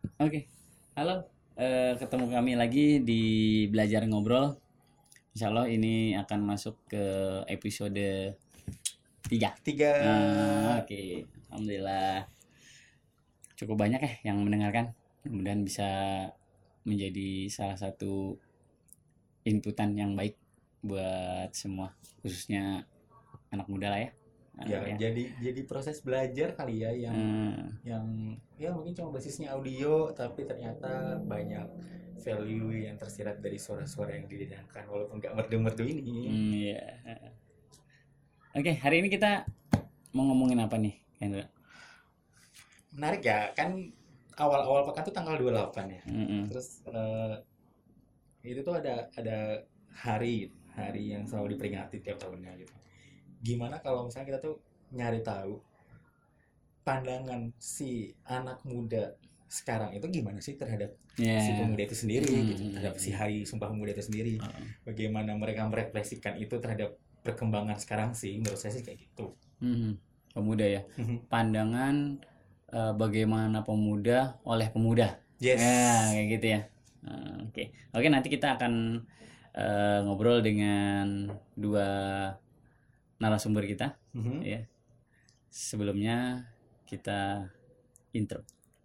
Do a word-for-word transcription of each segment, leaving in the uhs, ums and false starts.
Oke, halo. Eh, ketemu kami lagi di Belajar Ngobrol. Insya Allah ini akan masuk ke episode tiga. Tiga. Ah, Oke, Alhamdulillah cukup banyak ya yang mendengarkan. Mudah-mudahan bisa menjadi salah satu inputan yang baik buat semua, khususnya anak muda lah ya. Ya, Anak ya. jadi jadi proses belajar kali ya yang Hmm, yang ya mungkin cuma basisnya audio, tapi ternyata banyak value yang tersirat dari suara-suara yang didengarkan walaupun nggak merdu-merdu ini. hmm, iya. Oke, hari ini kita mau ngomongin apa nih, Hendra? Menarik ya, kan awal-awal pekan tuh tanggal dua puluh delapan ya. Mm-mm. Terus eh, itu tuh ada ada hari hari yang selalu diperingati tiap tahunnya gitu. Gimana kalau misalnya kita tuh nyari tahu pandangan si anak muda sekarang itu gimana sih terhadap Ya. si pemuda itu sendiri Hmm. gitu, terhadap si Hari Sumpah Pemuda itu sendiri. Uh-uh. Bagaimana mereka merefleksikan itu terhadap perkembangan sekarang sih, menurut saya sih kayak gitu. Hmm, pemuda ya. Pandangan eh, bagaimana pemuda oleh pemuda. Yes. Ya, kayak gitu ya. Nah, Oke, oke nanti kita akan eh, ngobrol dengan dua narasumber kita. Mhm. Ya. Sebelumnya kita intro.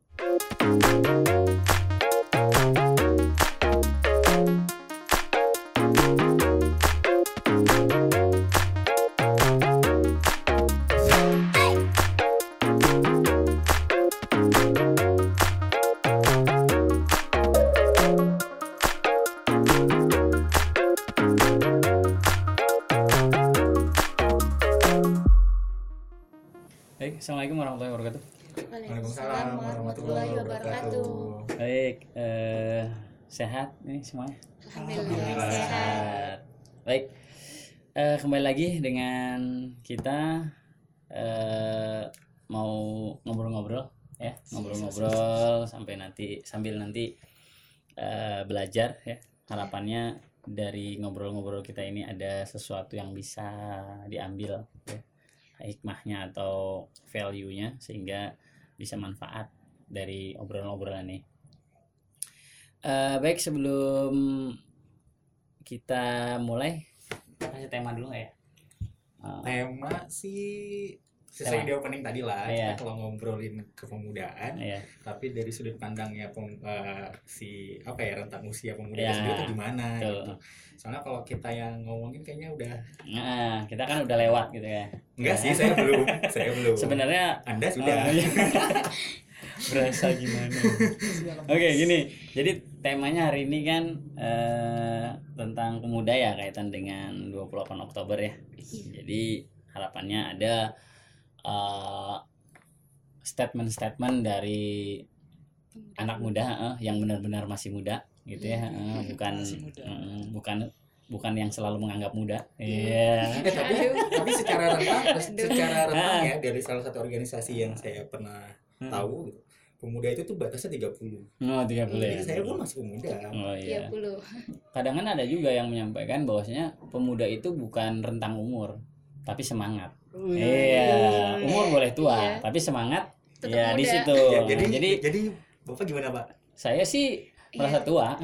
Baik, assalamualaikum warahmatullahi wabarakatuh. Waalaikumsalam warahmatullahi wabarakatuh. Baik, eh, sehat nih semuanya. Alhamdulillah sehat. Sehat. Baik, eh, kembali lagi dengan kita eh, mau ngobrol-ngobrol ya, ngobrol-ngobrol sampai nanti sambil nanti eh, belajar ya. Harapannya dari ngobrol-ngobrol kita ini ada sesuatu yang bisa diambil ya, hikmahnya atau value-nya sehingga bisa manfaat dari obrolan-obrolan ini. Eh, baik, sebelum kita mulai kita kasih tema dulu nggak ya? Eh, Tema sih sesuai Tema. di opening tadi lah, Iya. kita kalau ngobrolin kepemudaan, ya. tapi dari sudut pandangnya pem- eh, si apa ya rentang usia pemuda Ya, itu sendiri itu gimana betul. gitu. Soalnya kalau kita yang ngomongin kayaknya udah Nah, kita kan udah lewat gitu ya. enggak sih, saya belum, saya belum. Sebenarnya Anda sudah. Oh, iya. Berasa gimana? Oke, gini. Jadi temanya hari ini kan eh, tentang pemuda ya, kaitan dengan dua puluh delapan Oktober ya. Jadi harapannya ada eh, statement-statement dari anak muda eh, yang benar-benar masih muda gitu ya, eh, bukan Masih muda. eh, bukan bukan yang selalu menganggap muda. Iya. Eh, tapi tapi secara rentang secara rentang Ah. ya dari salah satu organisasi yang saya pernah Hmm. tahu gitu, pemuda itu tuh batasnya tiga puluh. Oh, tiga puluh ya. Jadi saya pun masih pemuda. Oh iya. tiga puluh. Kadang kan ada juga yang menyampaikan bahwasanya pemuda itu bukan rentang umur, tapi semangat. Iya, umur boleh tua, Iya. tapi semangat Tetap ya di muda. situ. Ya, jadi jadi jadi Bapak gimana, Pak? saya sih merasa Iya. tua.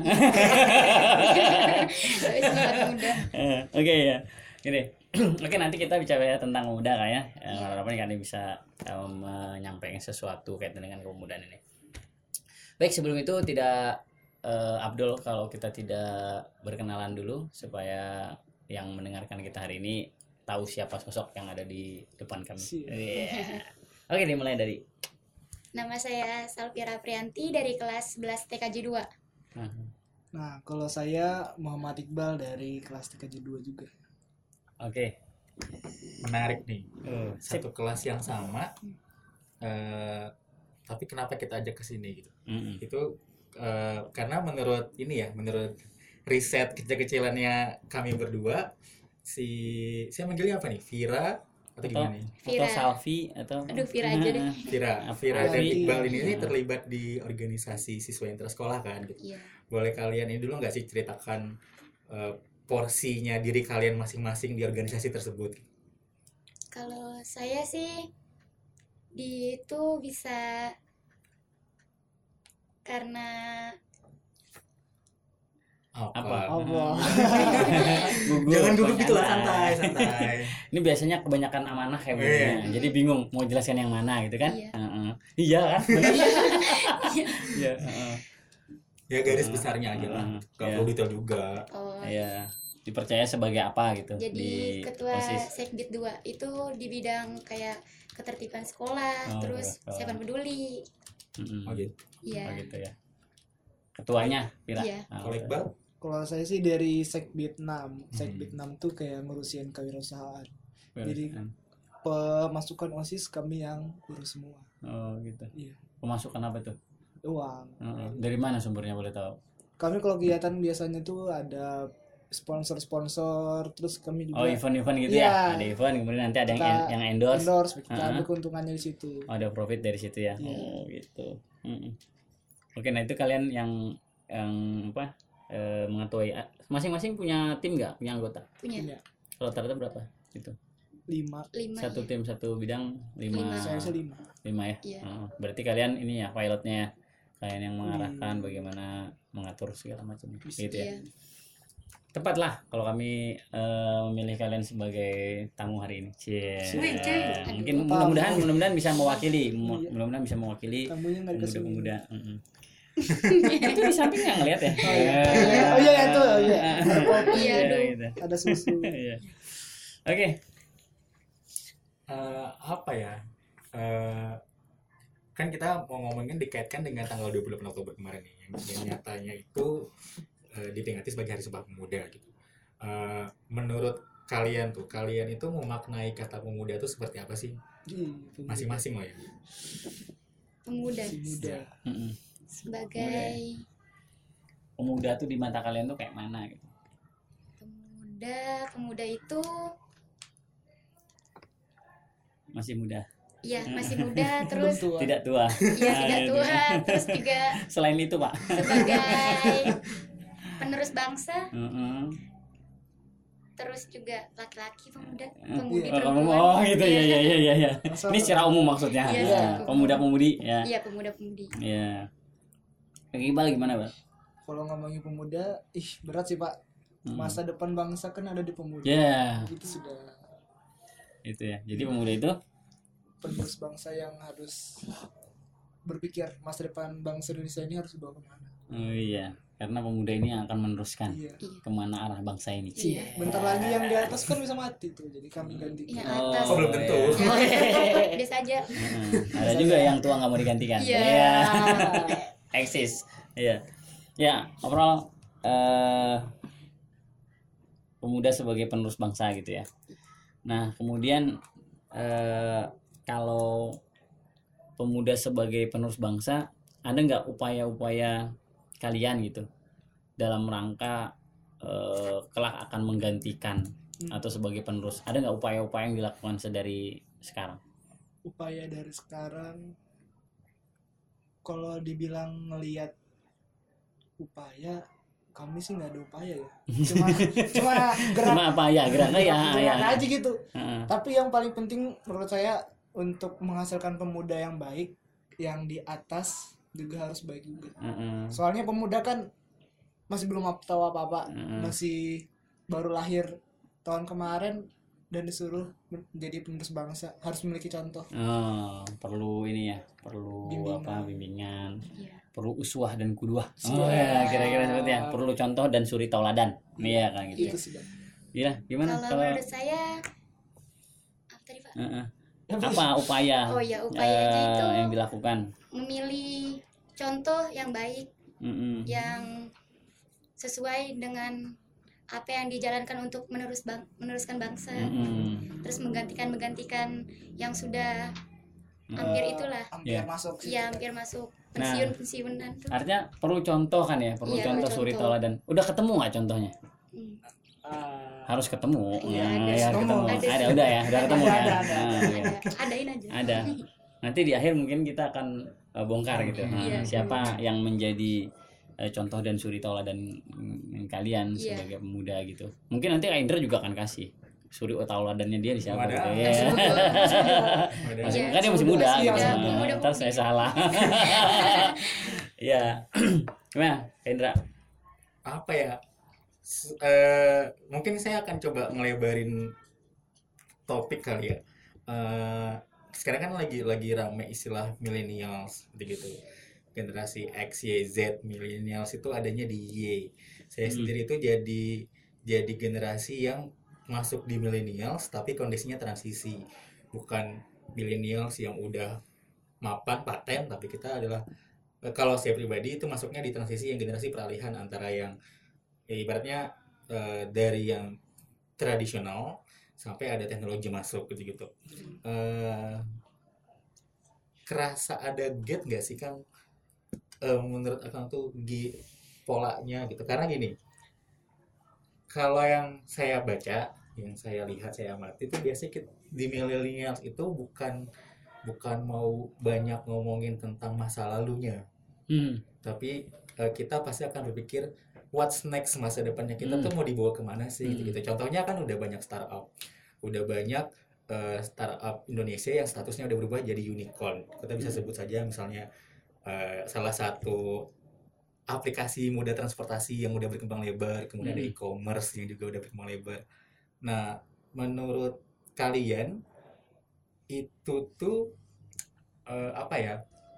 Tapi semangat muda. Eh, Oke ya, gini. Oke, nanti kita bicara tentang muda kan ya. Eh, Harapannya kalian bisa eh, menyampaikan sesuatu kaitan dengan kepemudaan ini. Baik, sebelum itu tidak eh, Abdul kalau kita tidak berkenalan dulu supaya yang mendengarkan kita hari ini tahu siapa sosok yang ada di depan kami. Siap. Iya. Oke, dimulai dari. Nama saya Salvira Prianti dari kelas sebelas T K J dua. Nah, Nah, kalau saya Muhammad Iqbal dari kelas T K J dua juga. Oke. Menarik nih. Eh, sip. Satu kelas yang sama. eh, tapi kenapa kita ajak ke sini gitu? Mm-mm. Itu eh, karena menurut ini ya, menurut riset kecil-kecilannya kami berdua, si saya manggilnya apa nih? Vira atau Atau, gimana nih? atau Vira. Salvi atau Aduh, Vira aja deh. Vira, Vira dan Alfi. Iqbal ini, ini Hmm. terlibat di organisasi siswa intrasekolah kan gitu. Iya. Boleh kalian ini dulu nggak sih ceritakan eh, porsinya diri kalian masing-masing di organisasi tersebut? Kalau saya sih di itu bisa Karena Apa? Allah. Gugup. Jangan gugup gitu lah, Santai. santai, santai. Ini biasanya kebanyakan amanah kayak Iya. begini. Jadi bingung mau jelaskan yang mana gitu kan? Iya. Heeh. Iya kan? Iya, heeh. Ya garis besarnya aja lah. Hmm, Gak iya. perlu detail juga. oh, Iya. Dipercaya sebagai apa gitu jadi di ketua OSIS. Sekbid dua itu di bidang kayak ketertiban sekolah, Oh, terus sekolah. siapan peduli. Mm-mm. Oh gitu. Iya. Oh, gitu ya. Ketuanya Pira. Iya. Ah, Kalau Iqbal, Kalau saya sih dari Sekbid enam. Sekbid enam tuh kayak ngurusin kewirausahaan. Jadi pemasukan OSIS kami yang urus semua. Oh gitu. Iya. Pemasukan apa tuh? Uang. Heeh. Dari mana sumbernya boleh tahu? Kami kalau kegiatan biasanya tuh ada sponsor-sponsor, terus kami juga Oh event-event gitu Iya. ya? Ada event kemudian nanti ada yang Kita en- yang endorse. endorse, kita Uh-huh. ambil keuntungannya di situ. Oh, ada profit dari situ ya. Iya. Oh gitu. Mm-mm. Oke, nah itu kalian yang yang apa? Eh, mengetuai masing-masing punya tim nggak? Punya anggota? Punya Punya Kalau rata-rata berapa? Itu. lima. lima. Satu iya. tim satu bidang lima. Lima. Saya sih lima. Lima ya. Iya. Oh, berarti kalian ini ya pilotnya ya. Kalian yang mengarahkan Hmm. bagaimana mengatur segala macam Bisa. gitu ya. Iya. Tepat lah kalau kami eh, memilih kalian sebagai tamu hari ini. Cie. Wih, cuy. Mungkin Aduh. mudah-mudahan mudah-mudahan bisa mewakili, mu- Iya. mudah-mudahan bisa mewakili Tamunya nggak dikasih. pemuda-pemuda. Mm-mm. Itu di samping nggak ngeliat ya? Oh iya. Oh iya itu, oh iya. Iya, Iya, aduh. gitu. Ada susu. Iya. Oke. eh, apa ya? Eh, kan kita mau ngomongin dikaitkan dengan tanggal dua puluh delapan Oktober kemarin nih, yang, yang nyatanya itu eh, diperingati sebagai Hari Sumpah Pemuda gitu. Eh, menurut kalian tuh, kalian itu memaknai kata pemuda itu seperti apa sih? Ih, pemuda. Masing-masing loh ya. Pemuda Si muda. Mm-mm. sebagai Pemuda tuh di mata kalian tuh kayak mana gitu? pemuda, pemuda itu Masih muda, ya masih muda, Belum terus tua. tidak tua. ya Nah, tidak itu. tua, terus juga Selain itu pak. sebagai penerus bangsa, Mm-mm. terus juga laki-laki pemuda, Iya. pemudi Oh, perempuan. oh gitu ya ya ya ya ya. Masa- Ini secara umum maksudnya. Iya, Ya, secara umum. pemuda-pemudi ya. Iya, pemuda-pemudi. Ya. Iqbal gimana, Bang? Kalau ngomongin pemuda, ih berat sih Pak. Hmm. Masa depan bangsa kan ada di pemuda. Ya, Itu sudah itu ya. Jadi pemuda itu penerus bangsa yang harus berpikir masa depan bangsa Indonesia ini harus dibawa kemana. oh iya, karena pemuda ini yang akan meneruskan Iya. kemana arah bangsa ini. Iya. Bentar lagi yang di atas kan bisa mati tuh, jadi kami ganti. Yang Oh, atas. Oh, belum tentu. iya. Yang biasa aja. Heeh. Ada juga yang tua nggak mau digantikan. Iya. Iya. Eksis. Iya. Ya, overall eh pemuda sebagai penerus bangsa gitu ya. Nah, kemudian eh kalau pemuda sebagai penerus bangsa, ada nggak upaya-upaya kalian gitu dalam rangka eh, kelak akan menggantikan Hmm. atau sebagai penerus? Ada nggak upaya-upaya yang dilakukan sedari sekarang? Upaya dari sekarang, kalau dibilang ngelihat upaya, kami sih nggak ada upaya ya. Cuma cuma gerak Cuma apa ya geraknya ya, gerak ya. aja gitu. Heeh. Tapi yang paling penting menurut saya untuk menghasilkan pemuda yang baik, yang di atas juga harus baik juga. Heeh. Soalnya pemuda kan masih belum tahu apa-apa, Heeh. masih baru lahir tahun kemarin dan disuruh menjadi penerus bangsa, harus memiliki contoh. Oh, perlu ini ya, perlu Bimbingan. apa bimbingan, Iya. perlu uswah dan kudwah. Siap. Oh ya, kira-kira seperti ya, perlu contoh dan suri tauladan. Iya kan gitu. Itu sudah. Iya, gimana Kalau kalau menurut saya apa tadi Pak? Heeh. apa upaya Oh ya, upayanya eh, itu yang dilakukan? memilih contoh yang baik, Mm-mm. yang sesuai dengan apa yang dijalankan untuk menerus bang meneruskan bangsa, Mm-mm. terus menggantikan menggantikan yang sudah hampir Eh, itulah, hampir Iya. masuk sih. ya hampir masuk Nah. pensiun pensiunan tuh. Artinya perlu contoh kan ya, perlu Iya, contoh perlu suri contoh. tauladan. Udah ketemu nggak contohnya? Hmm. Ah, Harus ketemu. Iya, Nah, ada. ya, Ketemu. ketemu. Ada Ada, sih. udah ya, udah ketemu Ada, ya. ada, ada. Nah, iya. Ada, adain aja. Ada. Nanti di akhir mungkin kita akan uh, bongkar gitu. Nah, Iya. siapa yang menjadi uh, contoh dan suri tauladan mm, kalian Iya. sebagai pemuda gitu. Mungkin nanti Kak Indra juga akan kasih suri tauladannya dia di siapa Ada. gitu. Masih Ya. muda. Ada. Masih, Iya, kan dia masih muda, muda iya, gitu. masih Nah, muda. ntar saya salah. Iya. Gimana, Indra? Apa ya? S- eh, mungkin saya akan coba ngelebarin topik kali ya. Eh, sekarang kan lagi lagi rame istilah millennials begitu. Generasi X, Y, Z, millennials itu adanya di Y. Saya Hmm. sendiri itu jadi jadi generasi yang masuk di millennials tapi kondisinya transisi. Bukan millennials yang udah mapan paten, tapi kita adalah eh, kalau saya pribadi itu masuknya di transisi yang generasi peralihan antara yang ya, ibaratnya eh, dari yang tradisional sampai ada teknologi masuk gitu gitu. Eh, kerasa ada gap nggak sih Kang? Eh, menurut Akang tuh di polanya gitu. Karena gini, kalau yang saya baca, yang saya lihat, saya amati itu biasanya kita- di millennials itu bukan bukan mau banyak ngomongin tentang masa lalunya, Hmm. tapi eh, kita pasti akan berpikir what's next, masa depannya kita Hmm. tuh mau dibawa kemana sih Hmm. gitu. Contohnya kan udah banyak startup, udah banyak eh, startup Indonesia yang statusnya udah berubah jadi unicorn. Kita bisa Hmm. sebut saja misalnya eh, salah satu aplikasi moda transportasi yang udah berkembang lebar, kemudian ada Hmm. e-commerce yang juga udah berkembang lebar. Nah, menurut kalian itu tuh eh, apa ya?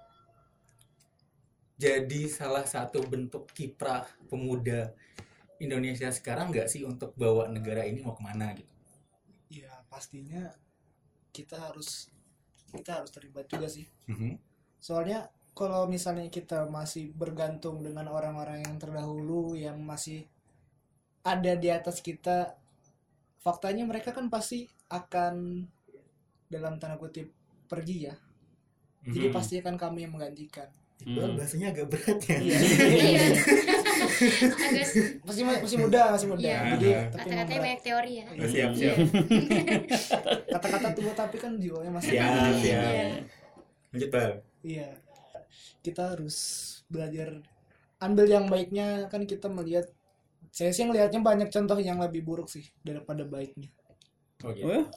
Jadi salah satu bentuk kiprah pemuda Indonesia sekarang nggak sih untuk bawa negara ini mau kemana gitu? Ya pastinya kita harus kita harus terlibat juga sih. Mhm. Soalnya kalau misalnya kita masih bergantung dengan orang-orang yang terdahulu yang masih ada di atas kita, faktanya mereka kan pasti akan dalam tanda kutip pergi ya. Jadi Hmm. pasti akan kami yang menggantikan. Iqbal Hmm. bahasanya agak berat ya. Iya. Iya. Agak masih masih muda, masih muda. Iya. Jadi Aha. tapi kata-katanya memberat. banyak teori ya. Oh, siap, siap. Kata-kata tua tapi kan jiwanya masih Siap, muda. siap. Iya. Lanjut, Bang. Iya. Kita harus belajar ambil yang baiknya, kan kita melihat, saya sih ngelihatnya banyak contoh yang lebih buruk sih daripada baiknya. Oh gitu. Oh.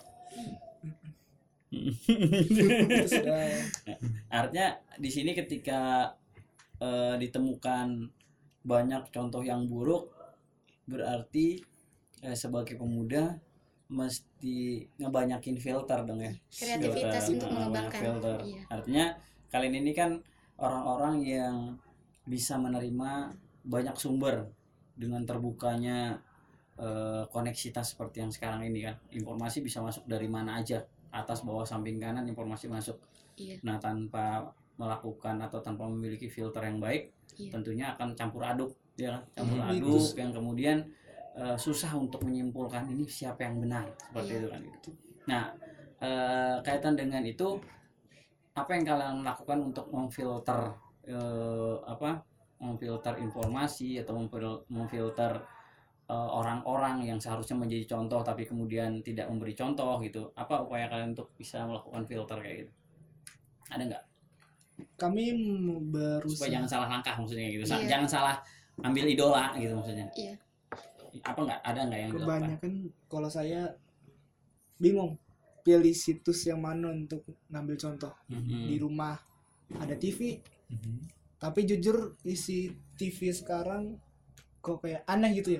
Itu sudah Artinya di sini ketika eh, ditemukan banyak contoh yang buruk, berarti eh, sebagai pemuda mesti ngebanyakin filter dong ya. Kreativitas Filter, untuk eh, banyak mengembangkan. filter. Iya. Artinya kalian ini kan orang-orang yang bisa menerima banyak sumber dengan terbukanya eh, koneksitas seperti yang sekarang ini kan. Informasi bisa masuk dari mana aja, atas bawah samping kanan informasi masuk. Iya. Nah, tanpa melakukan atau tanpa memiliki filter yang baik, Iya. tentunya akan campur aduk, ya kan? Campur Hmm, aduk itu. yang kemudian eh, susah untuk menyimpulkan ini siapa yang benar, seperti Iya. itu kan gitu. Nah, eh, kaitan dengan itu, apa yang kalian lakukan untuk memfilter eh, apa? Memfilter informasi atau memfil- memfilter eh, orang-orang yang seharusnya menjadi contoh tapi kemudian tidak memberi contoh gitu. Apa upaya kalian untuk bisa melakukan filter kayak gitu? Ada nggak? kami Supaya berusaha. jangan salah langkah maksudnya gitu. Sa- Iya. Jangan salah ambil idola gitu maksudnya. Iya. Apa nggak? Ada nggak yang dilakukan? Kebanyakan kalau saya bingung pilih situs yang mana untuk ngambil contoh. Mhm. Di rumah ada T V, Mhm. tapi jujur isi T V sekarang kok kayak aneh gitu ya.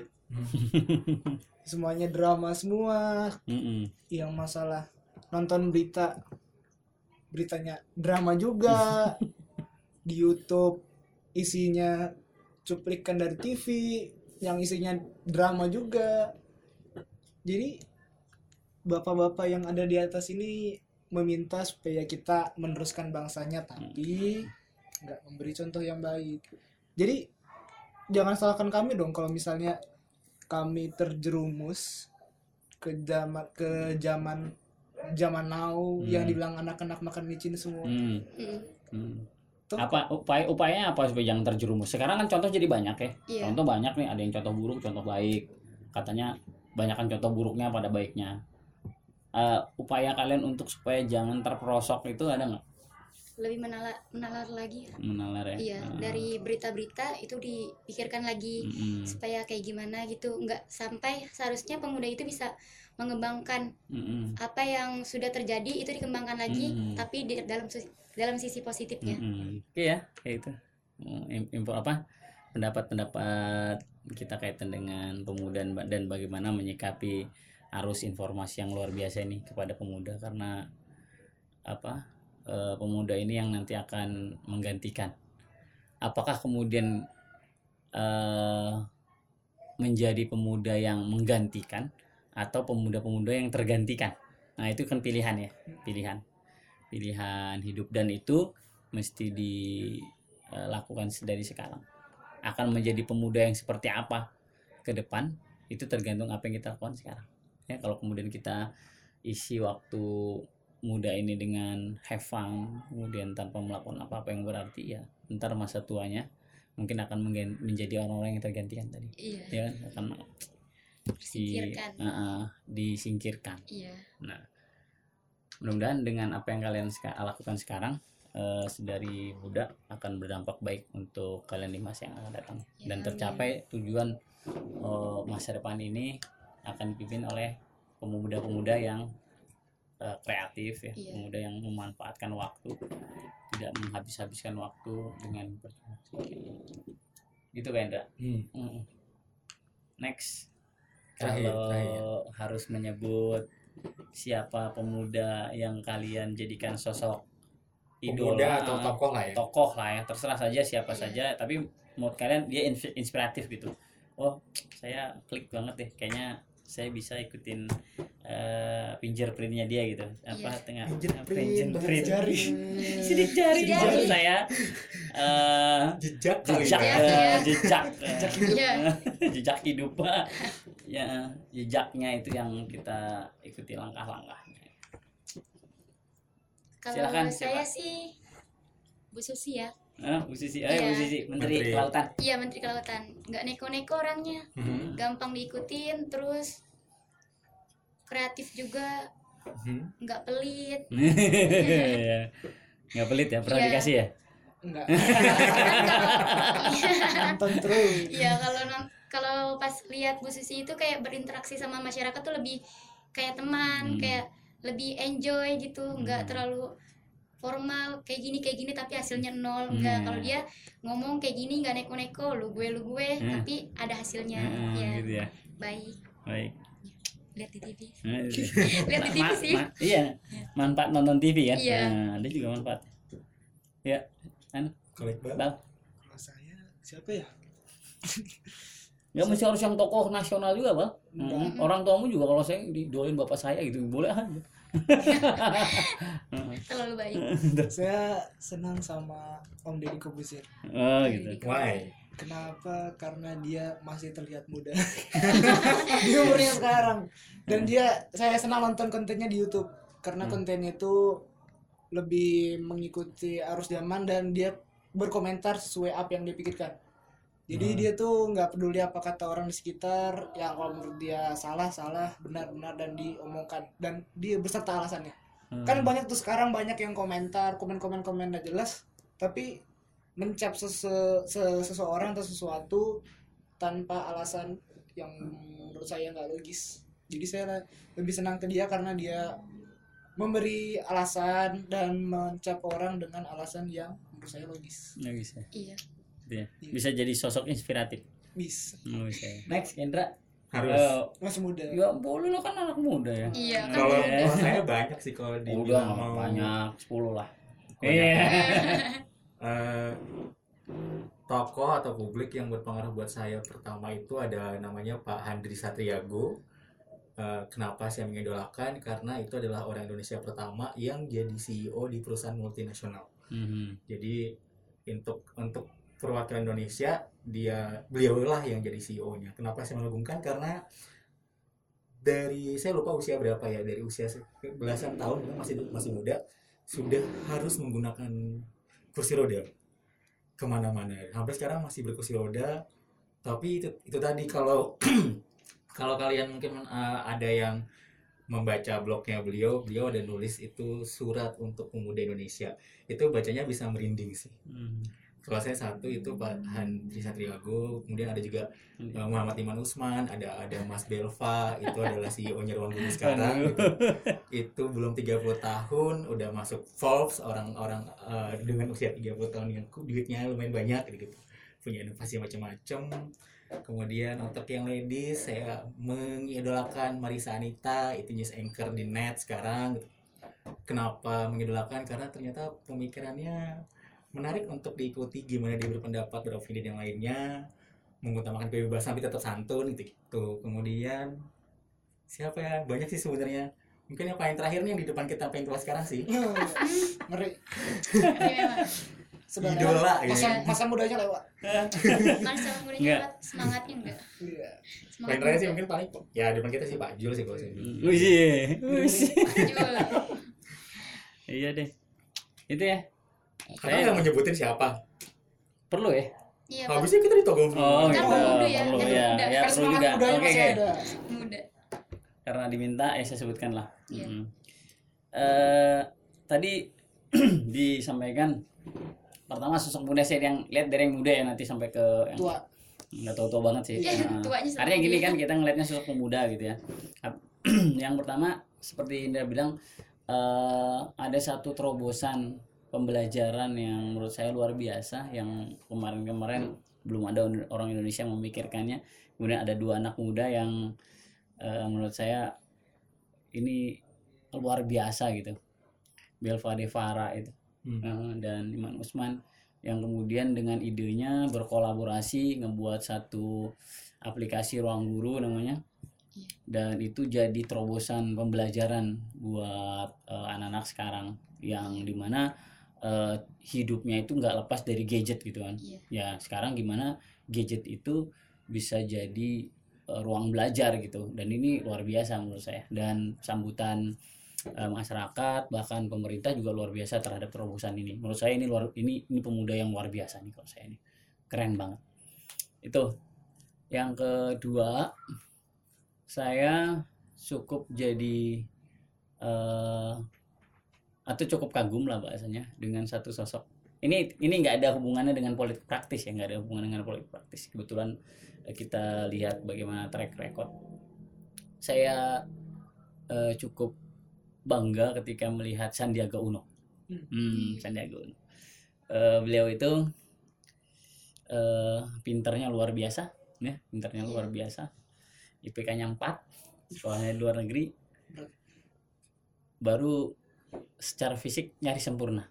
Semuanya drama semua, Mhm. yang masalah nonton berita, beritanya drama juga. Di YouTube isinya cuplikan dari T V yang isinya drama juga. Jadi bapak-bapak yang ada di atas ini meminta supaya kita meneruskan bangsanya, tapi nggak memberi contoh yang baik. Jadi jangan salahkan kami dong kalau misalnya kami terjerumus ke zaman ke zaman zaman now Hmm. yang dibilang anak-anak makan micin semua. Hmm. Mm. Hmm. Tuh. Apa upaya upayanya apa supaya jangan terjerumus? Sekarang kan contoh jadi banyak ya. Iya. Contoh banyak nih, ada yang contoh buruk, contoh baik. Katanya banyakkan contoh buruknya pada baiknya. Eh, upaya kalian untuk supaya jangan terperosok itu ada nggak? Lebih menalar, menalar lagi. Menalar ya. Iya, Ah. dari berita-berita itu dipikirkan lagi Mm-mm. supaya kayak gimana gitu, nggak sampai seharusnya pemuda itu bisa mengembangkan Mm-mm. apa yang sudah terjadi itu dikembangkan lagi, Mm. tapi di dalam sis- dalam sisi positifnya. Mm-mm. Oke ya, kayak itu. im- impor apa pendapat-pendapat kita kaitan dengan pemuda dan dan bagaimana menyikapi arus informasi yang luar biasa ini kepada pemuda, karena apa eh, pemuda ini yang nanti akan menggantikan. Apakah kemudian eh, menjadi pemuda yang menggantikan atau pemuda-pemuda yang tergantikan? Nah, itu kan pilihan ya, pilihan pilihan hidup, dan itu mesti dilakukan dari sekarang. Akan menjadi pemuda yang seperti apa ke depan itu tergantung apa yang kita lakukan sekarang ya. Kalau kemudian kita isi waktu muda ini dengan have fun, kemudian tanpa melakukan apa-apa yang berarti, ya ntar masa tuanya mungkin akan menggen- menjadi orang-orang yang tergantikan tadi Iya. ya kan, akan di, Tersingkirkan. uh, uh, disingkirkan. Iya. Nah, mudah-mudahan dengan apa yang kalian seka- lakukan sekarang eh, sedari muda akan berdampak baik untuk kalian di masa yang akan datang, Ya, dan amin. tercapai tujuan eh, masa depan ini akan dipimpin oleh pemuda-pemuda yang eh, kreatif ya, Iya. pemuda yang memanfaatkan waktu, tidak menghabis-habiskan waktu dengan gitu kan, Indra. Hmm. Mm. Next, Terakhir, kalau terakhir. harus menyebut siapa pemuda yang kalian jadikan sosok Pemuda idola atau tokoh lah ya. tokoh lah ya, terserah saja siapa Iya. saja, tapi menurut kalian dia inf- inspiratif gitu. Oh, saya klik banget deh, kayaknya saya bisa ikutin uh, fingerprintnya dia gitu. Apa Iya. tengah Fingerprint, fingerprint jari. sidik jari Sidik jari. maksud saya eh, Jejak kali jejak ya. Iya, eh, iya. jejak eh, Iya. jejak hidup ya, jejaknya itu yang kita ikuti langkah-langkahnya. Kalau Silakan, saya siapa? sih Bu Susi ya. Eh, Bu Sisi, eh, Iya. Bu Sisi, Menteri, Menteri. Kelautan. Iya, Menteri Kelautan. Nggak neko-neko orangnya. Mhm. Gampang diikutin, terus kreatif juga, Mhm. nggak pelit. Iya. Nggak pelit ya, pernah Iya. dikasih ya? Enggak. Kan kalau iya, Nonton terus. iya, kalau non- kalau pas lihat Bu Susi itu kayak berinteraksi sama masyarakat tuh lebih kayak teman, Hmm. kayak lebih enjoy gitu, nggak Hmm. terlalu formal kayak gini kayak gini tapi hasilnya nol. Hmm. Enggak, kalau dia ngomong kayak gini nggak neko-neko, lu gue lu gue, Hmm. tapi ada hasilnya. Hmm, Ya, gitu ya. baik. Baik. Lihat di T V. Nah, itu. Lihat di T V Ma- sih. ma- iya, manfaat nonton T V kan? Iya. Nah, ada juga manfaat. Ya, kan, Kalau Iqbal, Bang. Kalau saya siapa ya? Nggak mesti harus yang tokoh nasional juga, Bang. Enggak. Hmm, Orang tuamu juga kalau saya didoain bapak saya gitu, boleh aja. Terlalu baik. Saya senang sama Om Deddy Corbuzier. Oh, gitu. why? Kenapa? Karena dia masih terlihat muda di umurnya sekarang. Dan dia, saya senang nonton kontennya di YouTube karena Hmm. kontennya itu lebih mengikuti arus zaman dan dia berkomentar sesuai apa yang dia pikirkan. Jadi Hmm. dia tuh nggak peduli apa kata orang di sekitar, yang kalau menurut dia salah salah, benar benar, dan diomongkan, dan dia beserta alasannya. Hmm. Kan banyak tuh sekarang banyak yang komentar, komen-komen komen nggak jelas, tapi mencap sese- se- seseorang atau sesuatu tanpa alasan yang menurut saya nggak logis. Jadi saya le- lebih senang ke dia karena dia memberi alasan dan mencap orang dengan alasan yang menurut saya logis. Nggak bisa. Iya. Gitu ya. Bisa jadi sosok inspiratif. Bisa. Nggak bisa. Next, Indra. Harus. Eh, Masih muda. ya boleh lo kan anak muda ya. Iya, kan Kalau Eh, kalau saya banyak sih kalau di udah nggak banyak, sepuluh lah. Banyak. Iya. Eh, tokoh atau publik yang berpengaruh buat saya pertama itu ada namanya Pak Handri Satriago. Eh, kenapa saya mengidolakan? Karena itu adalah orang Indonesia pertama yang jadi C E O di perusahaan multinasional. Mhm. Jadi untuk untuk perwakilan Indonesia, dia beliau lah yang jadi C E O-nya. Kenapa saya mengagumkan? Karena dari saya lupa usia berapa ya, dari usia se- belasan tahun, masih masih muda, sudah harus menggunakan kursi roda kemana-mana. Sampai sekarang masih berkursi roda. Tapi itu itu tadi, kalau kalau kalian mungkin uh, ada yang membaca blognya beliau, beliau ada nulis itu surat untuk pemuda Indonesia. Itu bacanya bisa merinding sih. Mhm. Kalau saya satu itu Pak Handri Satriago, kemudian ada juga uh, Muhammad Iman Usman, ada ada Mas Belva, itu adalah C E O-nya Ruang Guru sekarang gitu. Itu belum tiga puluh tahun udah masuk Forbes, orang-orang uh, dengan usia tiga puluh tahun yang duitnya lumayan banyak gitu, gitu. Punya inovasi macam-macam. Kemudian untuk yang ladies saya mengidolakan Marisa Anita, itu news anchor di net sekarang gitu. Kenapa mengidolakan? Karena ternyata pemikirannya menarik untuk diikuti, gimana dia berpendapat, beropini dan lainnya, mengutamakan kebebasan tapi tetap santun gitu, gitu. Kemudian siapa ya, banyak sih sebenarnya, mungkin yang paling terakhir nih yang di depan kita paling tua sekarang sih Ngeri. Iya, memang. Sudah Idola, lewat. ya. Masa, masa mudanya lewat. Masa mudanya Enggak. lewat, semangatnya enggak. Iya. Semangat paling terakhir sih muda. mungkin paling ya depan kita sih Pak Jul sih kalau saya bilang. Wih, wih. Jul. Iya deh. Itu ya. Kakak Saya nggak menyebutin siapa, perlu ya. Iya, Pak. habisnya kita ditogong Oh, Kan gitu. muda ya, Perlu kan ya. muda. Ya, Kan perlu semangat juga. mudanya Oke, masih oke. ada. muda. Karena diminta ya saya sebutkan lah. Iya. Mm-mm. Eh, tadi disampaikan pertama sosok muda saya yang lihat dari yang muda ya, nanti sampai ke yang Tua. nggak tua-tua banget sih. Iya, Nah, tuanya sama artinya gini dia. kan, kita ngelihatnya sosok pemuda gitu ya. Yang pertama seperti Indra bilang, eh, ada satu terobosan pembelajaran yang menurut saya luar biasa, yang kemarin-kemarin belum ada orang Indonesia memikirkannya. Kemudian ada dua anak muda yang eh, menurut saya ini luar biasa gitu, Belva Devara itu Hmm. eh, dan Iman Usman, yang kemudian dengan idenya berkolaborasi ngebuat satu aplikasi Ruang Guru namanya, dan itu jadi terobosan pembelajaran buat eh, anak-anak sekarang yang dimana eh, hidupnya itu nggak lepas dari gadget gitu kan. Iya. Ya sekarang gimana gadget itu bisa jadi eh, ruang belajar gitu, dan ini luar biasa menurut saya, dan sambutan eh, masyarakat bahkan pemerintah juga luar biasa terhadap terobosan ini. Menurut saya ini luar ini ini pemuda yang luar biasa nih, kalau saya ini keren banget. Itu yang kedua, saya cukup jadi eh, atau cukup kagum lah bahasanya dengan satu sosok. Ini ini nggak ada hubungannya dengan politik praktis ya, nggak ada hubungan dengan politik praktis. Kebetulan eh, kita lihat bagaimana track record. Saya eh, cukup bangga ketika melihat Sandiaga Uno. Hmm, Sandiaga Uno. Eh, beliau itu eh, pinternya luar biasa, ya, pinternya luar biasa. I P K-nya empat, sekolahnya di luar negeri, baru secara fisik nyari sempurna.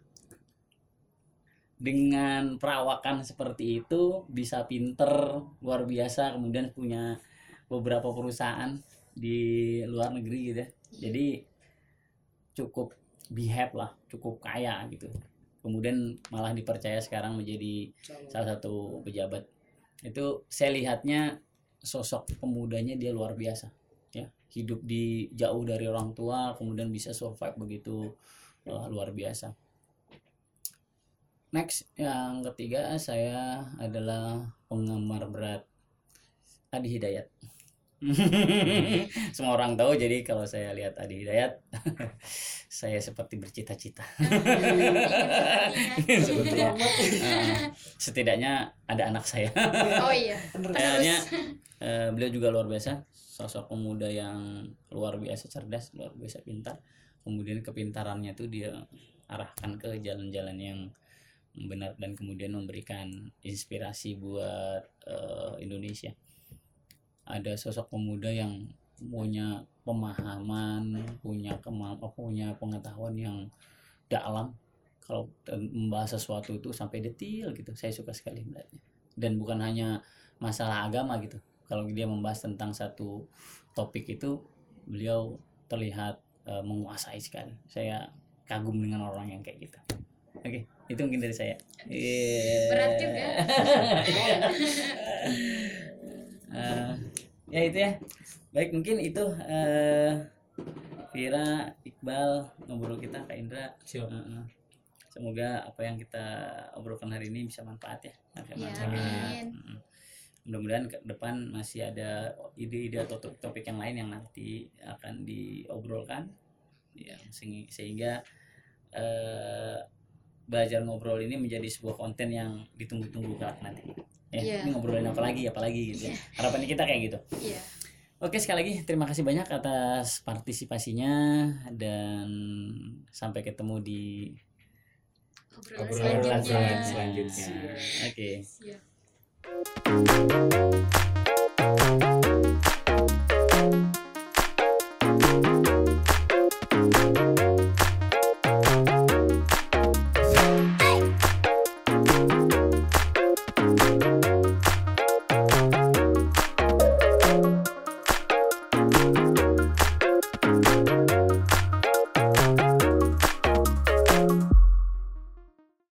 Dengan perawakan seperti itu bisa pinter luar biasa, kemudian punya beberapa perusahaan di luar negeri gitu ya. Jadi cukup behave lah, cukup kaya gitu. Kemudian malah dipercaya sekarang menjadi salah satu pejabat. Itu saya lihatnya sosok pemudanya dia luar biasa ya, hidup di jauh dari orang tua, kemudian bisa survive begitu uh, luar biasa. Next, yang ketiga saya adalah penggemar berat Adi Hidayat. Semua orang tahu, jadi kalau saya lihat Adi Hidayat saya seperti bercita-cita. Sebetulnya uh, setidaknya ada anak saya. Oh iya. Kayaknya eh, beliau juga luar biasa, sosok pemuda yang luar biasa cerdas, luar biasa pintar. Kemudian kepintarannya itu dia arahkan ke jalan-jalan yang benar, dan kemudian memberikan inspirasi buat eh, Indonesia. Ada sosok pemuda yang punya pemahaman, punya kema- punya pengetahuan yang dalam. Kalau membahas sesuatu itu sampai detail gitu, saya suka sekali melihatnya. Dan bukan hanya masalah agama gitu. Kalau dia membahas tentang satu topik itu, beliau terlihat uh, menguasai sekali. Saya kagum dengan orang yang kayak gitu. Oke, itu mungkin dari saya. Yeah. Berat juga. uh, ya itu ya. Baik, mungkin itu uh, Vira, Iqbal, ngobrol kita, Kak Indra. Siap. Uh-uh. Semoga apa yang kita obrolkan hari ini bisa manfaat ya. Ya, Manfaat. amin. Mm-mm. Mudah-mudahan ke depan masih ada ide-ide atau topik yang lain yang nanti akan diobrolkan ya, sehingga eh, belajar ngobrol ini menjadi sebuah konten yang ditunggu-tunggu kelak nanti. Ya, Iya. ini ngobrolin apa lagi, apa lagi gitu. ya. Harapannya kita kayak gitu. Iya. Oke, sekali lagi terima kasih banyak atas partisipasinya dan sampai ketemu di Obrolan Obrolan selanjutnya. selanjutnya. Oke. Siap.